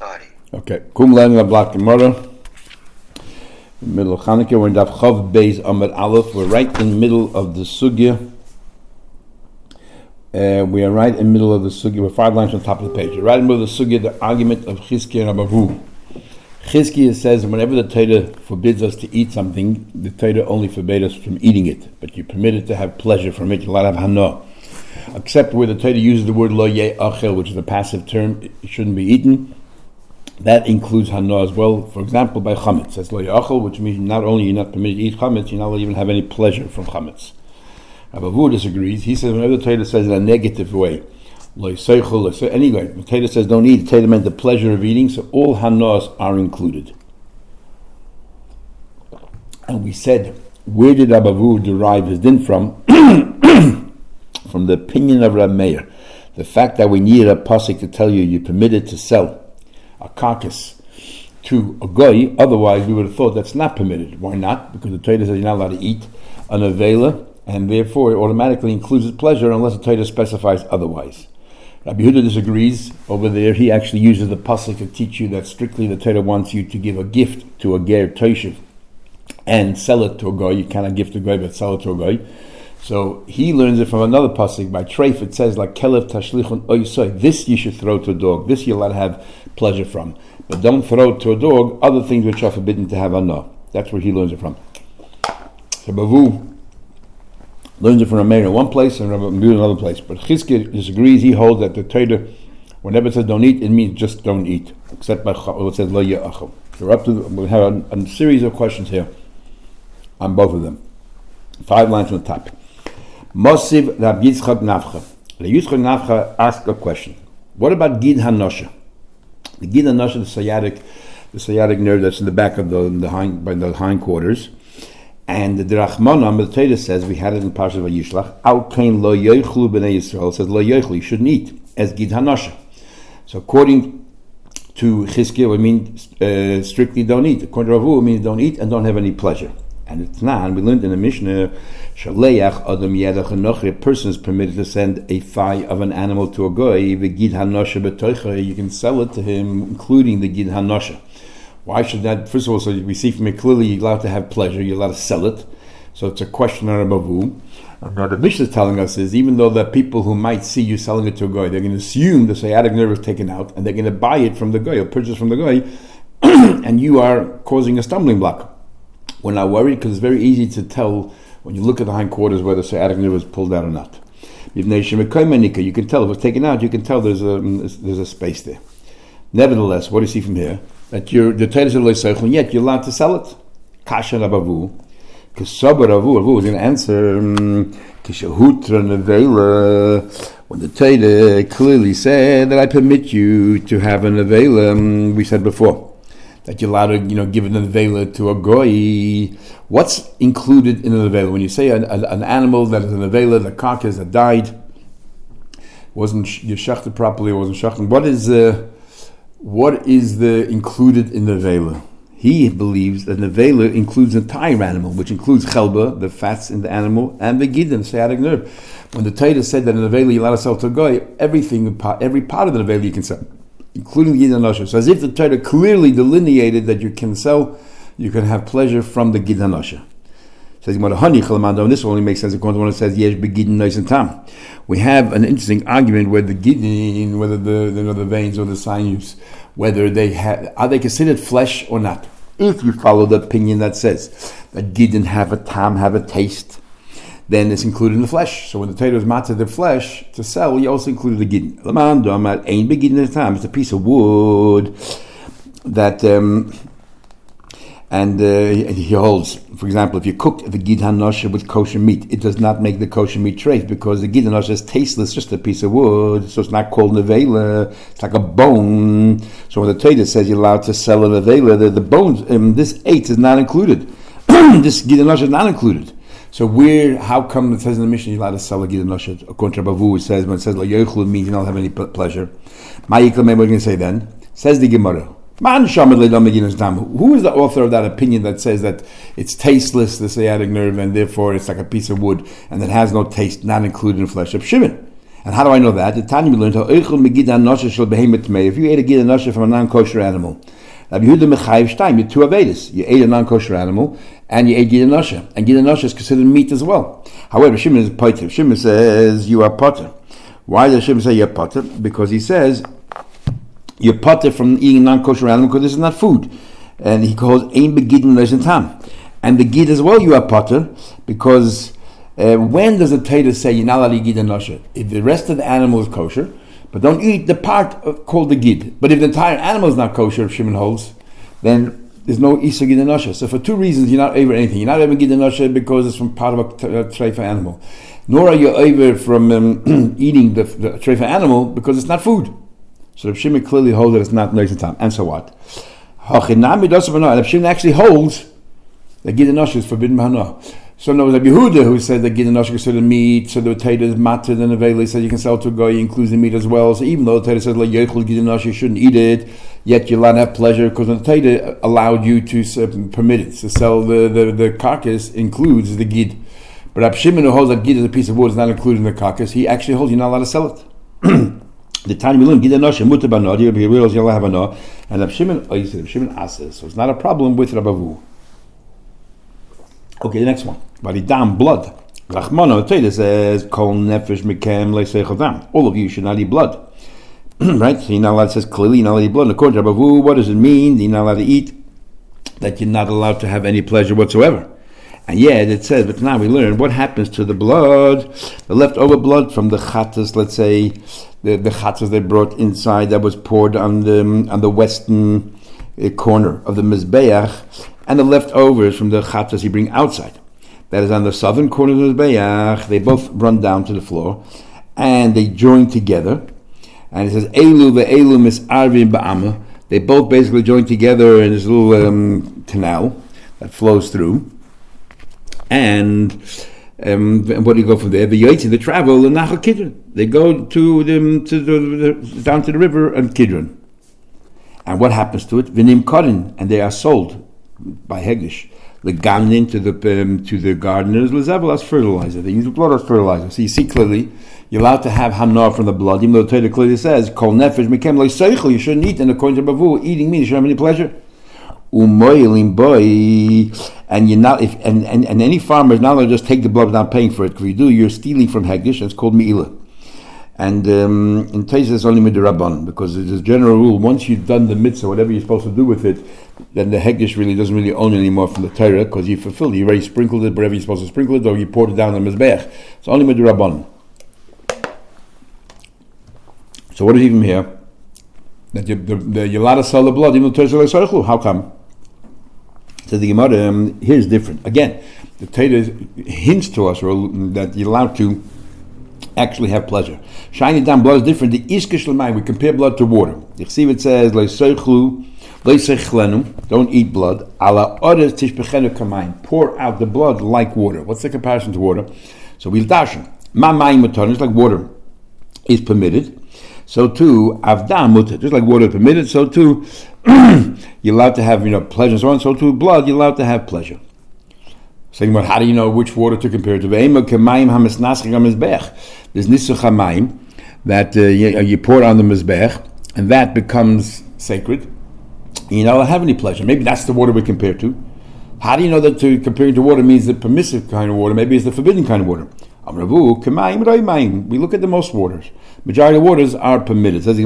study. Okay. Kum learning a block tomorrow. Middle of Chanukah, we're in Daf Chav Beis Amud Aleph. We're right in the middle of the sugya. We are right in the middle of the sugya. We're 5 lines on top of the page. We're right in the middle of the sugya, the argument of Chizkiah and Abavu. Chizkiah says whenever the Torah forbids us to eat something, the Torah only forbids us from eating it, but you're permitted to have pleasure from it. You're allowed to have hana. Except where the Torah uses the word lo ye'achel, which is a passive term, it shouldn't be eaten. That includes hana as well. For example, by chametz, it says lo ye'achel, which means not only you're not permitted to eat chametz, you're not allowed to even have any pleasure from chametz. Abavu disagrees. He says whenever the Torah says in a negative way, lo yiseichel, anyway, the Torah says don't eat, the Torah meant the pleasure of eating, so all hanas are included. And we said, where did Abavu derive his din from? From the opinion of Rav Meir. The fact that we needed a pasuk to tell you you're permitted to sell a carcass to a goy, otherwise we would have thought that's not permitted. Why not? Because the Torah says you're not allowed to eat an avela, and therefore it automatically includes its pleasure unless the Torah specifies otherwise. Rabbi Yehuda disagrees. Over there he actually uses the pasuk to teach you that strictly the Torah wants you to give a gift to a ger toshiv and sell it to a goy. You cannot give to a goy but sell it to a goy. So he learns it from another pasuk by Treif. It says like kelev tashlichun oisoy. This you should throw to a dog. This you're allowed to have pleasure from, but don't throw to a dog other things which are forbidden to have hana. That's where he learns it from. So Bavu learns it from Rav Meir in one place and Rav Yehuda in another place. But Chizkiah disagrees. He holds that the Torah, whenever it says don't eat, it means just don't eat, except by what it says lo ye'achel. So we have a series of questions here on both of them. 5 lines from the top. Mosiv Rab Yitzchak Nafcha. Rab Yitzchak Nafcha asked a question. What about Gid HaNosha? The Gid HaNosha, the sciatic nerve that's in the back of the hindquarters. And the Rachmana, the Torah says, we had it in Parashat Vayishlach, Al Kain Lo Yoichlu B'nei Yisrael, it says Lo Yoichlu, you shouldn't eat, as Gid HaNosha. So according to Chizkiah, it means strictly don't eat. According to Ravu, it means don't eat and don't have any pleasure. And it's not. We learned in the Mishnah, Shaleach Adam Yedach HaNochri, a person is permitted to send a thigh of an animal to a goy, the Gid HaNosha B'toicha, you can sell it to him, including the Gid HaNosha. Why should that? First of all, so we see from it clearly you're allowed to have pleasure, you're allowed to sell it. So it's a question on Abavu. And what the Mishnah is telling us is, even though the people who might see you selling it to a goy, they're going to assume the sciatic nerve is taken out, and they're going to buy it from the goy or purchase from the goy, and you are causing a stumbling block. We're not worried because it's very easy to tell when you look at the hindquarters whether the sciatic nerve is pulled out or not. You can tell if it's taken out. You can tell there's a space there. Nevertheless, what do you see from here? That the Torah is lo, yet you're allowed to sell it. Kasha Abavu, Kesabar Abavu is going to answer Kishahutra Nevela. When the Torah clearly said that I permit you to have an avela, we said before that you're allowed to, give an avela to a goy. What's included in an avela? When you say an animal that is an avela, the carcass that died, wasn't shechted properly, wasn't shechted. What is the included in the avela? He believes that the avela includes the entire animal, which includes chelba, the fats in the animal, and the gidin, the sciatic nerve. When the Torah said that an avela you're allowed to sell to a goy, every part of the avela you can sell, including the Gid HaNosha. So as if the Torah clearly delineated that you can have pleasure from the Gid HaNosha. Says this only makes sense according to when it says Yesh Begidin Nois and Tam. We have an interesting argument whether the Gidin, whether the veins or the sinews, whether are they considered flesh or not. If you follow the opinion that says that Gidin have a tam, have a taste, then it's included in the flesh. So when the Torah was matzah the flesh to sell, you also included the gidin. It's a piece of wood that, he holds. For example, if you cook the Gid HaNosha with kosher meat, it does not make the kosher meat treif because the Gid HaNosha is tasteless, just a piece of wood. So it's not called nevela. It's like a bone. So when the Torah says you're allowed to sell a nevela, the bones, this eight is not included. This Gid HaNosha is not included. So how come it says in the Mishnah you're allowed to sell a Gid HaNosha? According to Bavu, it says when it says lo yochlu means you don't have any pleasure. What are you going to say then? Says the Gemara. Who is the author of that opinion that says that it's tasteless, the sciatic nerve, and therefore it's like a piece of wood and it has no taste, not included in flesh? Of Shimon. And how do I know that? The Tanya we learned, if you ate a gid anashe from a non-kosher animal, you two avedas. You ate a non-kosher animal, and you ate gid anashe. And gid anashe is considered meat as well. However, Shimon is potter. Shimon says, you are potter. Why does Shimon say you're potter? Because he says, you're potter from eating a non-kosher animal because this is not food. And he calls ein begidin leishen tam. And the gid as well, you are potter, because when does the Torah say you're not allowed to eat gid anashe? If the rest of the animal is kosher, but don't eat the part called the gid. But if the entire animal is not kosher, if Shimon holds, then there's no isa gid anashe. So for two reasons, you're not over anything. You're not over gid anashe because it's from part of a treifa animal. Nor are you over from eating the treifa animal because it's not food. So Reb Shimon clearly holds that it's not leishen tam. And so what? Reb Shimon actually holds that gid anashe is forbidden b'hana. So there was a Yehuda who said that gid anashe is considered meat, so the Torah is matter than avela, said you can sell to a guy, includes the meat as well. So even though the Torah says like yochel gid anashe, you shouldn't eat it, yet you're allowed to have pleasure because the Torah allowed you to permit it. To sell the carcass includes the gid. But Reb Shimon, who holds that gid as a piece of wood is not included in the carcass, he actually holds you're not allowed to sell it. The time we learn gid anashe mutar b'hana, you're allowed to have hana, and Reb Shimon asses. So it's not a problem with Rabbavu. Okay, the next one. Validam, blood. Rachmana, the Torah says, Kol nefesh mekem le'seichel dam. All of you should not eat blood. Right? So you're not allowed, it says clearly you're not allowed to eat blood. According to Rabbavu, what does it mean? You're not allowed to eat, that you're not allowed to have any pleasure whatsoever. And yet it says, but now we learn what happens to the blood, the leftover blood from the chatas, let's say, the chatas they brought inside that was poured on the western corner of the Mizbeach, and the leftovers from the chatas you bring outside. That is on the southern corner of the Mizbeach. They both run down to the floor, and they join together. And it says, Elu ve'elu mis'arvim ba'ama. They both basically join together in this little canal that flows through. And what do you go from there? The Yaitzi, they travel the Nachal Kidron. They go down to the river and Kidron. And what happens to it? Vinim Korin, and they are sold by Hegdish. The gamnin to the gardeners, lezevel as fertilizer. They use the blood as fertilizer. So you see clearly, you're allowed to have hana from the blood, even though the Torah clearly says, Kol nefesh mekem le'seichel, you shouldn't eat, and according to Bavu, eating meat, you shouldn't have any pleasure. Umoilim boy, and you're not, and any farmer is not allowed to just take the blood without paying for it. If you do, you're stealing from Hegdish, and it's called me'ilah. And in Teis it's only midrabban, because there's a general rule, once you've done the mitzvah, whatever you're supposed to do with it, then the Hegdish really doesn't really own it anymore from the Torah, because you fulfilled it, you already sprinkled it wherever you're supposed to sprinkle it, or you poured it down on the Mizbeach. It's only midrabban. So what is even here? That you're allowed to sell the blood, even though Torah says, how come? So the Gemara, here's different. Again, the Torah hints to us that you're allowed to actually have pleasure. Shining down blood is different. The ishkish l'mayim, we compare blood to water. The Chsiv it says, don't eat blood. Ala odes tishbechenu kamayim, pour out the blood like water. What's the comparison to water? So we'll darshan. Ma mayim mutar, just like water is permitted, so too avdam mutar, just like water is permitted, so too you're allowed to have pleasure and so on. So too blood, you're allowed to have pleasure. Saying about how do you know which water to compare it to? There's nisuch hamayim that you pour on the mizbech, and that becomes sacred. You don't have any pleasure. Maybe that's the water we compare to. How do you know that to comparing to water means the permissive kind of water? Maybe it's the forbidden kind of water. We look at the most waters. Majority of waters are permitted. It says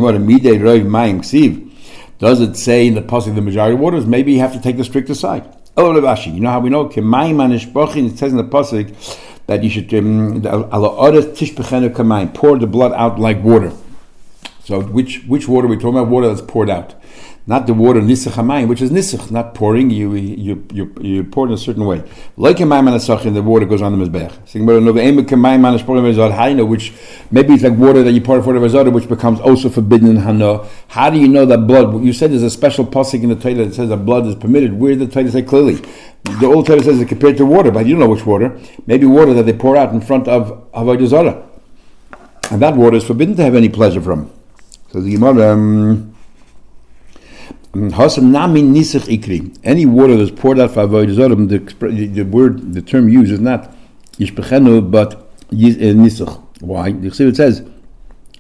does it say in the pasuk the majority of waters? Maybe you have to take the stricter side. You know how we know? It says in the pasuk that you should pour the blood out like water. So which water are we talking about? Water that's poured out, not the water nisach hamayim, which is nisach, not pouring. You pour it in a certain way. Like the water goes on the mizbech. How do you know which? Maybe it's like water that you pour for the vazada, which becomes also forbidden in hana. How do you know that blood? You said there's a special pasuk in the Torah that says that blood is permitted. Where did the Torah say clearly? The old Torah says it's compared to water, but you don't know which water. Maybe water that they pour out in front of avodah zarah, and that water is forbidden to have any pleasure from. So the Gemara, any water that's poured out for avodah zarah, the term used is not yishbechenu, but nisach. Why? The Chsiv it says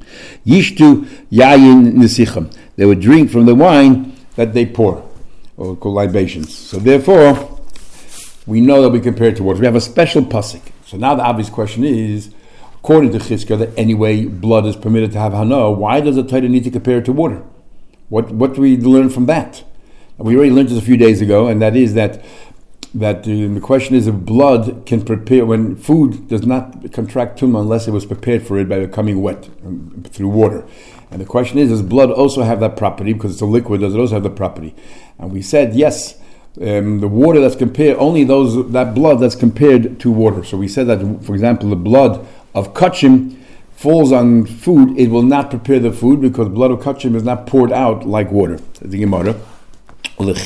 Yishtu yayin nesicham. They would drink from the wine that they pour, or called libations. So therefore, we know that we compare it to water. We have a special pasuk. So now the obvious question is, according to Chizkiah, that anyway blood is permitted to have hana, why does the Torah need to compare it to water? What do we learn from that? We already learned this a few days ago, and that is that the question is if blood can prepare, when food does not contract tumah unless it was prepared for it by becoming wet through water. And the question is, does blood also have that property? Because it's a liquid, does it also have the property? And we said, yes, the water that's compared, only that blood that's compared to water. So we said that, for example, the blood of kachim falls on food, it will not prepare the food because blood of kachim is not poured out like water. The Gemara. Why would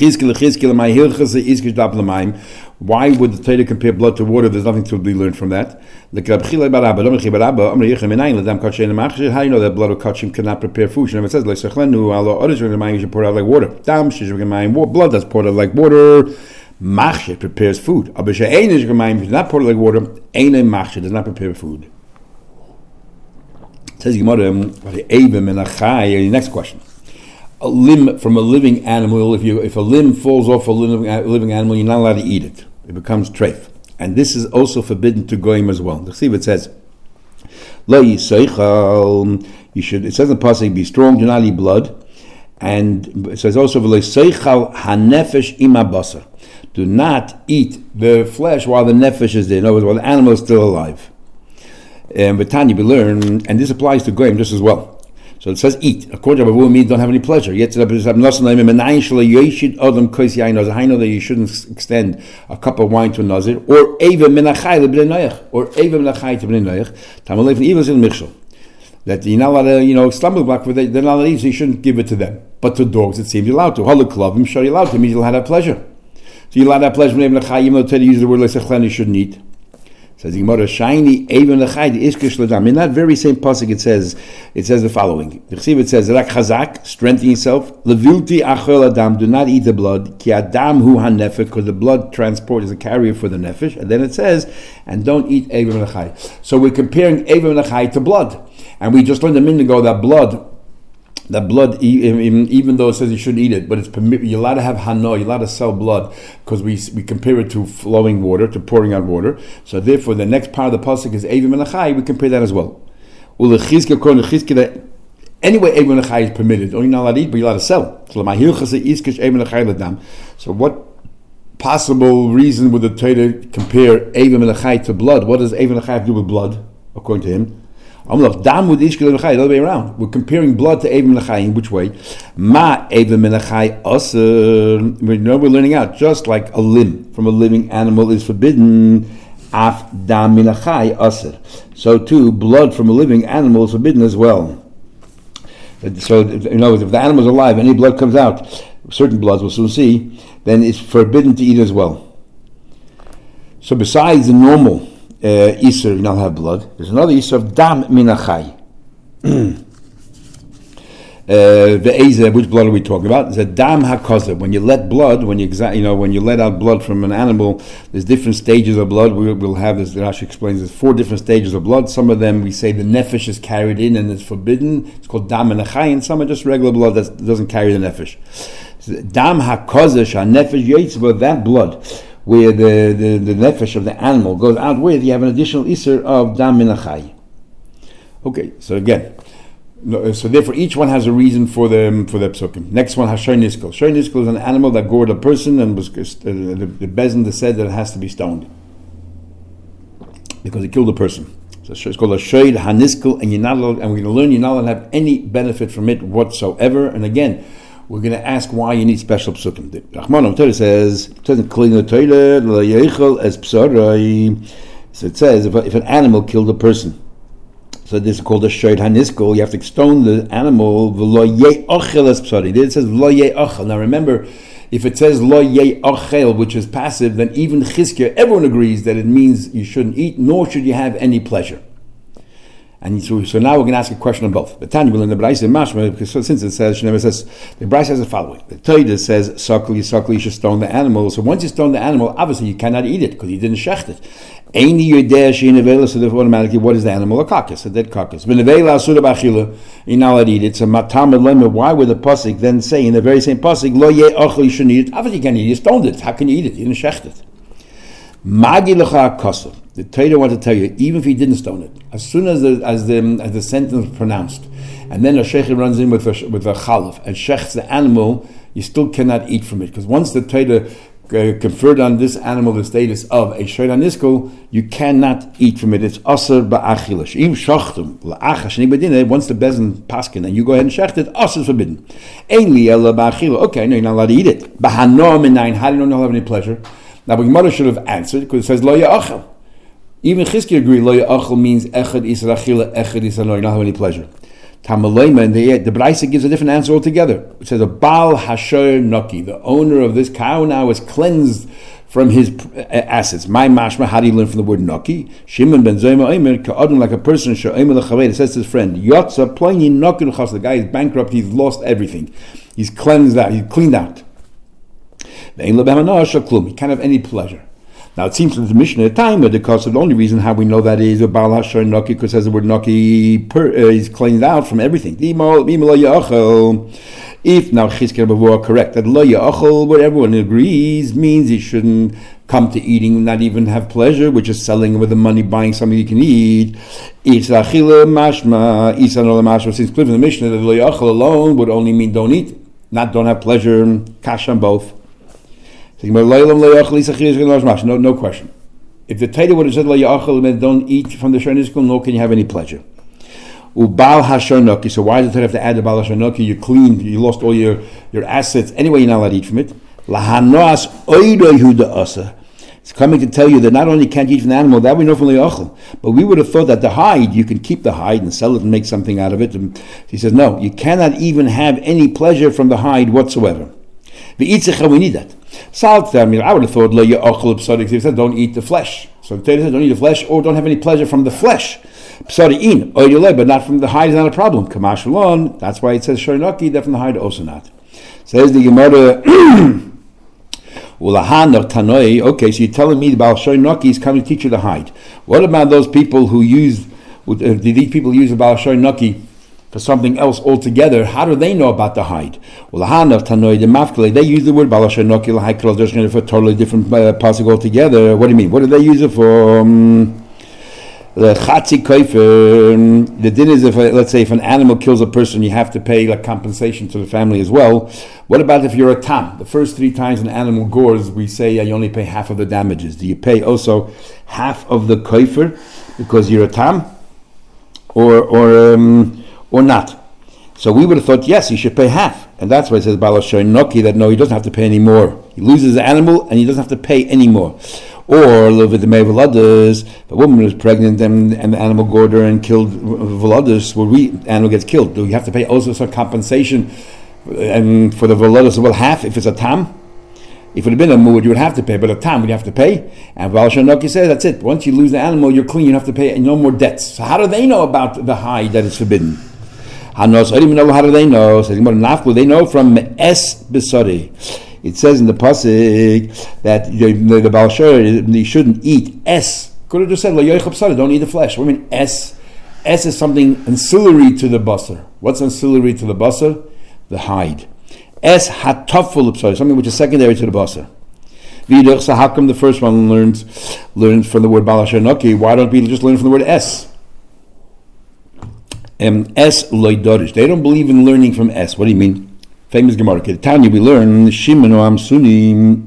the Torah compare blood to water? There's nothing to be learned from that. How do you know that blood of kachim cannot prepare food? It says, you should pour out like water. Blood that's poured out like water, machshir prepares food. If it's not poured out like water, does not prepare food. It says, next question. A limb from a living animal, if a limb falls off a living animal, you're not allowed to eat it. It becomes treif. And this is also forbidden to goyim as well. See what it says. Lo yiseichal, it says in the pasuk, be strong, do not eat blood. And it says also, lo yiseichal hanefesh ima basar. Do not eat the flesh while the nefesh is there. In other words, while the animal is still alive. And Tanya, we learn, and this applies to goyim just as well. So it says eat. According to Abavu, means don't have any pleasure. Yet I know that you shouldn't extend a cup of wine to a nazir, or eva minachai lebnei noach, or eva minachai to bnei noach. Tamalei from evil in michshel. That you're not allowed to, stumble block with it. They're not allowed to eat, so you shouldn't give it to them. But to dogs, it seems you're allowed to. Halak club, I'm sure you're allowed to. It means you'll have that pleasure. So you're allowed to have pleasure from minachai, even though Teddy uses the word lesechlen, you shouldn't eat. Says the Gemara, shiny even lechai iskish ladam. In that very same pasuk, it says the following. The Chesiv says, "Rak chazak, strengthen yourself. Levilti achel adam, do not eat the blood. Ki adam hu hanefesh, because the blood transport is a carrier for the nefesh." And then it says, "And don't eat even lechai." So we're comparing even lechai to blood, and we just learned a minute ago that blood, even though it says you shouldn't eat it, but it's you're allowed to have hana, you're allowed to sell blood, because we compare it to flowing water, to pouring out water. So therefore, the next part of the pasuk is Evim Menachai. We compare that as well. Anyway, Evim Menachai is permitted. Only not allowed to eat, but you're allowed to sell. So what possible reason would the Torah compare Evim Menachai to blood? What does Evim Menachai have to do with blood, according to him? The other way around. We're comparing blood to Evim Menachai. In which way? Ma Evim Menachai aser. We're learning out. Just like a limb from a living animal is forbidden, af dam Menachai aser. So too, blood from a living animal is forbidden as well. So, in other words, if the animal is alive, any blood comes out, certain bloods we'll soon see, then it's forbidden to eat as well. So besides the normal Isser, you now have blood. There's another Isser of Dam Minachai. Which blood are we talking about? It's a Dam HaKozer. When you let blood, when you let out blood from an animal, there's different stages of blood. We'll have this, Rashi explains, there's 4 different stages of blood. Some of them we say the nefesh is carried in and it's forbidden. It's called Dam Minachai, and some are just regular blood that doesn't carry the nefesh. Dam HaKozer, HaNefesh Yitzvah, that blood, where the nefesh of the animal goes out with, you have an additional Isser of Dam Minachai. Okay, so again, so therefore each one has a reason for the psukim. Next one has Shoy Niskel. Shoy Niskel is an animal that gored a person, and was the Bezin said that it has to be stoned because it killed a person. So it's called a Shoy HaNiskel, and we're going to learn you're not allowed to have any benefit from it whatsoever. And again, we're going to ask why you need special psukim. The Rachman Torah says, so it says if an animal killed a person, so this is called a shoyd haniskel, you have to stone the animal. Then it says lo ye'achel. Now remember, if it says lo ye'achel, which is passive, then even Chizkiah, everyone agrees that it means you shouldn't eat, nor should you have any pleasure. And so now we're going to ask a question on both. But Tanya will in the Braisa Mashma, because since it says, the Braisa says the following. The Torah says, Sakli, you should stone the animal. So once you stone the animal, obviously you cannot eat it because you didn't shecht it. Eini Yodea She'inavela, so therefore automatically, what is the animal? A carcass, a dead carcass. V'nevela Asura B'achila, you're not allowed to eat it. So Matam Lema, why would the Pasuk then say in the very same Pasuk, Lo Ye Ochel, you shouldn't eat it? Obviously you can't eat it, you stoned it. How can you eat it? You didn't shecht it. Magi Lecha Kosev. The Torah wants to tell you, even if he didn't stone it, as soon as the sentence was pronounced, and then a sheikh runs in with a chalif and shechts the animal, you still cannot eat from it, because once the Torah conferred on this animal the status of a shayla niskul, you cannot eat from it. It's aser ba'achilash. Im shachtum la'acha sheni bedina. Once the bezin paskin and you go ahead and shecht it, aser is forbidden. Ein li ela ba'achila. Okay, no, you're not allowed to eat it. B'hano minayin. How do you know you'll have any pleasure? Now, the Gemara should have answered because it says lo ya'achel. Even Chizki agree, lo ya'achel means echad isra achila, echad isra no, you don't have any pleasure. Tamalema, and the Braisa gives a different answer altogether. It says, a Baal Hasher Naki, the owner of this cow now is cleansed from his assets. My mashma, how do you learn from the word Naki? Shimon ben Zayma Omer, ka'adun, like a person, she'omer l'chaved, it says to his friend, Yotza, ploini Naki l'chas, the guy is bankrupt, he's lost everything. He's cleansed out, he's cleaned out. He can't have any pleasure. Now it seems from the Mishnah at time, because of the only reason how we know that is a Baal Hasher Naki, because it says the word Naki is cleansed out from everything. If now Chizkiah Bavua are correct, that lo ya'achol, what everyone agrees, means he shouldn't come to eating, not even have pleasure, which is selling with the money, buying something you can eat. Since clear from the Mishnah that lo ya'achol alone would only mean don't eat, not don't have pleasure, cash on both. No question. If the Torah would have said, don't eat from the Shernizkul, nor can you have any pleasure. Ubal Hashanaki. So why does the Torah have to add the Baal Hashanaki? You're clean, you lost all your assets. Anyway, you're not allowed to eat from it. It's coming to tell you that not only can't you eat from the animal, that we know from the Yachal, but we would have thought that the hide, you can keep the hide and sell it and make something out of it. And he says, no, you cannot even have any pleasure from the hide whatsoever. We need that. I would have thought he said don't eat the flesh. So the Torah says don't eat the flesh or don't have any pleasure from the flesh. But not from the hide is not a problem. Kamashulon, that's why it says Shorinaki, that from the hide also not. Says the Gemara okay, so you're telling me the Baal Shorinaki is coming to teach you the hide. What about those people who use these people use the Baal Shorinaki for something else altogether? How do they know about the hide? Well, they use the word Baal Hashanaki for a totally different pasuk altogether. What do you mean? What do they use it for? The chatzi koifer. The din is let's say if an animal kills a person, you have to pay like compensation to the family as well. What about if you're a tam? The first 3 times an animal gores, we say you only pay half of the damages. Do you pay also half of the koifer because you're a tam, or not? So we would have thought, yes, he should pay half. And that's why it says, Baal Noki, that no, he doesn't have to pay any more. He loses the animal and he doesn't have to pay any more. Or, with the Veladas, the woman was pregnant and the animal gored her and killed Veladas, where the animal gets killed. Do you have to pay also some compensation and for the Veladas? Well, half if it's a tam. If it had been a muad, you would have to pay, but a tam, would you have to pay? And Baal Noki says, that's it. Once you lose the animal, you're clean, you don't have to pay no more debts. So how do they know about the hide that is forbidden? How do they know? So they know from Es Besori. It says in the pasuk that the Baal Shor, you shouldn't eat Es. Could have just said don't eat the flesh. What do you mean Es? Es is something ancillary to the basar. What's ancillary to the basar? The hide. Es hataful b'sari, something which is secondary to the basar. So how come the first one learns from the word Baal Noki? Why don't we just learn from the word Es? Es loidorish. They don't believe in learning from Es. What do you mean? Famous Gemara. Tanya, we learn Shimon Ho'amsuni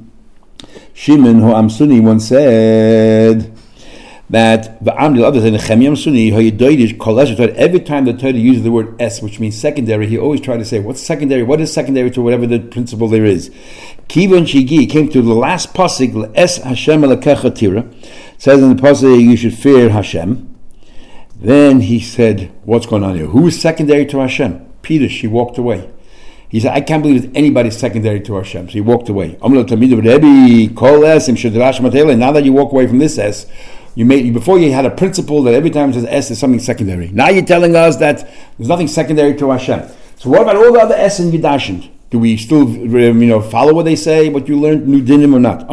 once said that the Amdil other than Nechemia Amsuni Ho'yidoidish Kolesh. Every time the Torah uses the word Es, which means secondary, he always tried to say what's secondary. What is secondary to whatever the principle there is? Kivon Shigi came to the last pasuk Es Hashem Elokecha Tira. Says in the pasuk you should fear Hashem. Then he said, what's going on here? Who is secondary to Hashem? Peter, she walked away. He said, I can't believe that anybody's secondary to Hashem. So he walked away. Now that you walk away from this S, Before you had a principle that every time it says S is something secondary. Now you're telling us that there's nothing secondary to Hashem. So what about all the other S in Yidashin? Do we still follow what they say, what you learned, new dinim or not?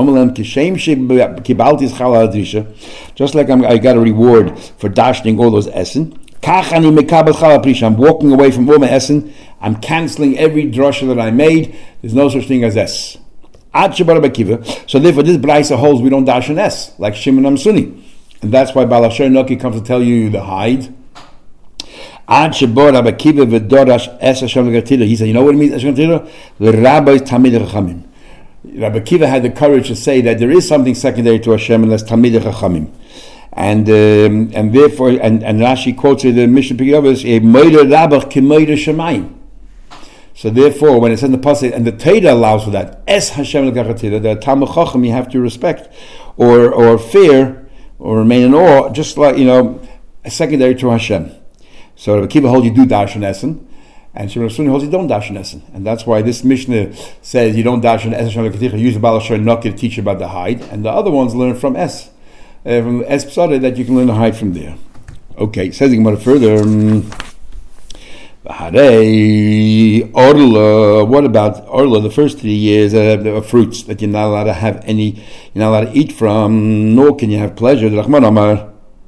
Just like I got a reward for dashing all those Essen. I'm walking away from all my Essen. I'm cancelling every drasha that I made. There's no such thing as S. So therefore this Braisa holds we don't dash an S, like Shimon Amsuni. And that's why Baal Asher Noki comes to tell you the hide. He said, you know what it means? The rabbis Tamid Chachamim. Rabbi Akiva had the courage to say that there is something secondary to Hashem, and that's Tamid Chachamim. And therefore, and Rashi quotes the Mishnah Pigavos, a Moeder Rabbach Kemoeder Shemayim. So therefore, when it says in the pasuk, and the Torah allows for that, Es Hashem L'Gachatira, the Talmud Chacham you have to respect, or fear, or remain in awe, just like secondary to Hashem. So Rabbi Akiva holds you do darshan essen, and Shimon Suni holds you don't darshan essen, and that's why this Mishnah says you don't darshan essen. Use the Baal Asher Noki to teach you about the hide, and the other ones learn from Es Psada that you can learn the hide from there. Okay, says the Gemara further. Orla. What about Orla? The first 3 years of fruits that you're not allowed to have any, you're not allowed to eat from, nor can you have pleasure. The Rahman Amar.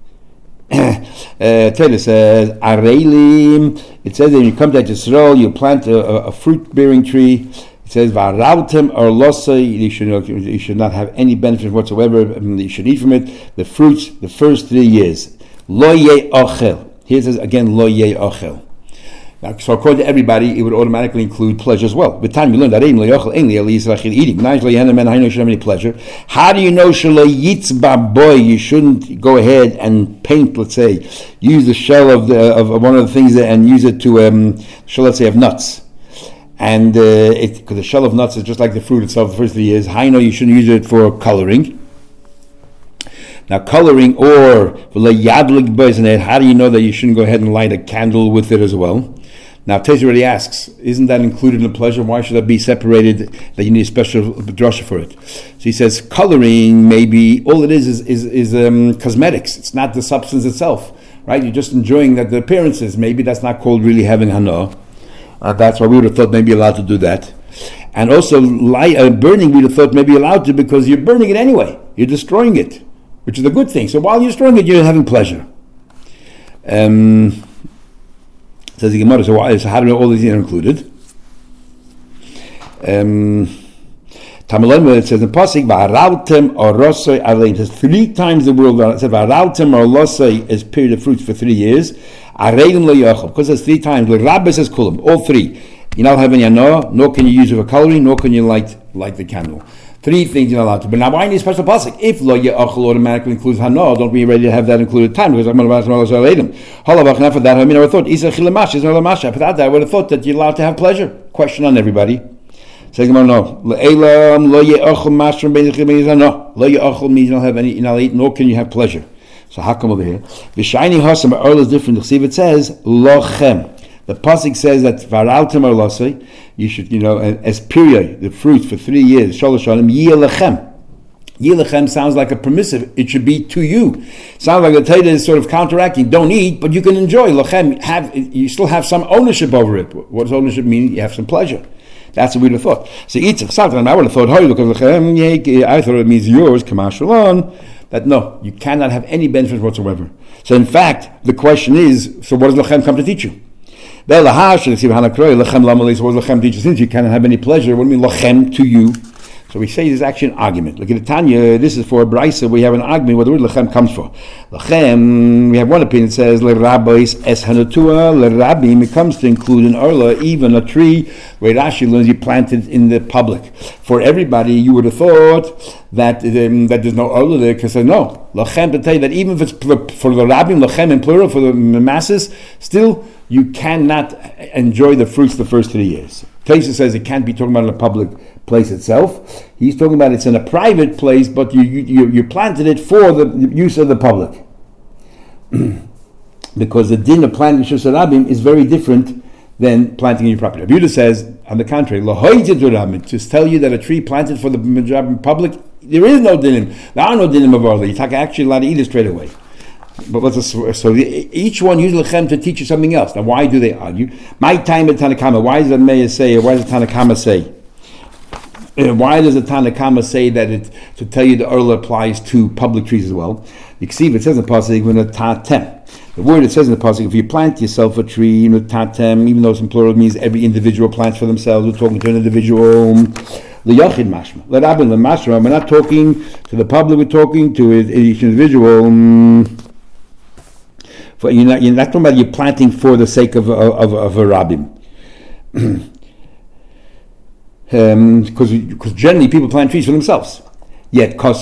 Taylor says, Areilim. It says that when you come to Yisrael, you plant a fruit-bearing tree. It says, V'arautem or losai. You should not have any benefit whatsoever. You should eat from it. The fruits, the first 3 years. Lo ye ochel. Here it says again, Lo ye ochel. Now, so according to everybody, it would automatically include pleasure as well. By the time you learn that eating, you should have any pleasure. How do you know you shouldn't go ahead and paint, let's say, use the shell of one of the things and use it to shell, let's say, of nuts. And because the shell of nuts is just like the fruit itself the first 3 years. How do you know you shouldn't use it for coloring? Now, coloring or how do you know that you shouldn't go ahead and light a candle with it as well? Now, Tezi already asks, isn't that included in the pleasure? Why should that be separated, that you need a special drasha for it? So he says, coloring, maybe, all it is cosmetics. It's not the substance itself, right? You're just enjoying the appearances. Maybe that's not called really having hana. That's why we would have thought maybe allowed to do that. And also, burning, we would have thought maybe allowed to, because you're burning it anyway. You're destroying it, which is a good thing. So while you're destroying it, you're having pleasure. Says the Gemara, so how do all these things are included? Tamalon, it says in Pasik, V'arautem or Rosai Alein. It says 3 times the word, it says V'arautem or Losai is period of fruits for 3 years. Areilim lo yachol, because it's 3 times. The Rabbi says kulam, all 3. You don't have any anah, nor can you use it for coloring, nor can you light the candle. 3 things you're not allowed to. But now why need a special pasuk? If lo yachol automatically includes hana, don't be ready to have that included time, because I'm going to ask for that. I never thought Isa chilamash is not lamash. Without that, I would have thought that you're allowed to have pleasure. Question on everybody. Say no. Lo yachol mashram ben no. Lo yachol means you don't have any, you're not eat, nor can you have pleasure. So how come over here? The shiny hasam earl is different. It says lochem. The pasuk says that varautem or losei, you should, as period, the fruits for 3 years. Shalosh shanim yilechem. Yilechem sounds like a permissive. It should be to you. Sounds like the Torah is sort of counteracting. Don't eat, but you can enjoy. Lechem, you still have some ownership over it. What does ownership mean? You have some pleasure. That's what we would have thought. So Yitzchak, sometimes I would have thought, I thought it means yours, Kamashalon. That no, you cannot have any benefit whatsoever. So in fact, the question is, so what does Lechem come to teach you? What does Lechem teach you? Since you cannot have any pleasure, what do you mean Lechem to you? So we say there's actually an argument. Look at the Tanya, this is for a Braisa, we have an argument what the word Lechem comes for. Lechem, we have one opinion, it says, L'rabbis es hanatua, L'rabbim, it comes to include an orla, even a tree, where Rashi learns you planted in the public. For everybody, you would have thought that there's no orla there, because no. Lechem, to tell you that even if it's for the Rabbim, Lechem in plural, for the masses, still, you cannot enjoy the fruits the first 3 years. Taisa says it can't be talking about in a public place itself. He's talking about it's in a private place, but you planted it for the use of the public. Because the din of planting Shus Rabim is very different than planting in your property. Abuda says, on the contrary, to tell you that a tree planted for the public There is no dinim. There are no dinim of Arla. You're actually allowed to eat it straight away. But each one uses lechem to teach you something else. Now, why do they argue? My time at Tanakama. Why does the Meir say, or why does the Tanakama say? Why does the Tanakama say that to tell you the Arla applies to public trees as well? You see, it says in the pasuk when a tatem. The word it says in the pasuk, if you plant yourself a tree, tatem, even though it's in plural, it means every individual plants for themselves. We're talking to an individual. L'yachid mashma. L'rabin l'mashma. We're not talking to the public. We're talking to each individual. You're not talking about you planting for the sake of a rabbim. Because generally people plant trees for themselves. Yet, so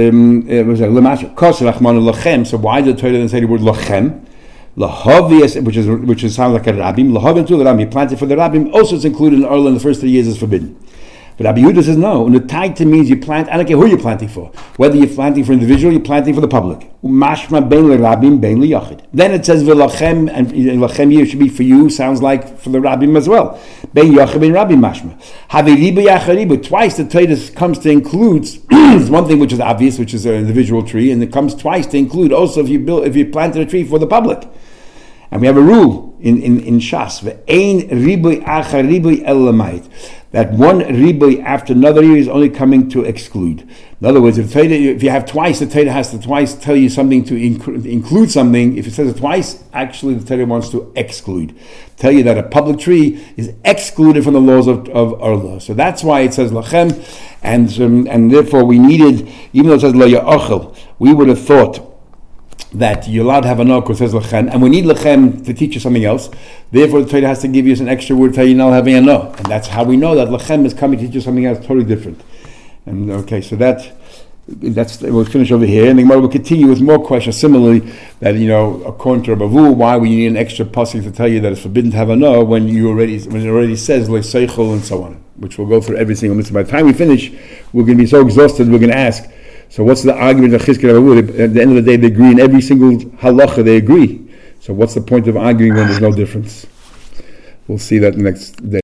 why did the Torah then say the word lachem? Lahavias, which sounds like a rabbim. Lahavim to the rabbim. You plant it for the rabbim. Also, it's included in Arla in the first 3 years is forbidden. But Rabbi Yehuda says no. And the taita means you plant. I don't care who you're planting for. Whether you're planting for individual, you're planting for the public. Mashma bein leRabbim bein leyachid. Then it says v'lachem, and lachem here should be for you. Sounds like for the rabbim as well. Bein yachid bein rabbim mashma. Haviriba yachariba. Twice the Torah comes to include one thing which is obvious, which is an individual tree, and it comes twice to include also if you planted a tree for the public. And we have a rule in Shas ve'ein ribui achar ribui elamayit. That one ribui after another year is only coming to exclude. In other words, if you have twice, the Torah has to twice tell you something to include something. If it says it twice, actually the Torah wants to exclude. Tell you that a public tree is excluded from the laws of Arla. So that's why it says lachem, and therefore we needed, even though it says lo ya'achel, we would have thought that you're allowed to have a no because it says lechem, and we need lechem to teach you something else. Therefore, the Torah has to give you an extra word to tell you not having a no, and that's how we know that lechem is coming to teach you something else totally different. And okay, so that's we'll finish over here, and the Gemara will continue with more questions. Similarly, that according to Rabbi Avu, why we need an extra pasuk to tell you that it's forbidden to have a no when it already says leiseichel and so on, which we'll go through every single mitzvah. By the time we finish, we're going to be so exhausted. We're going to ask. So what's the argument of Chizkiah and Rabbi Avu? At the end of the day, they agree in every single halacha. They agree. So what's the point of arguing when there's no difference? We'll see that next day.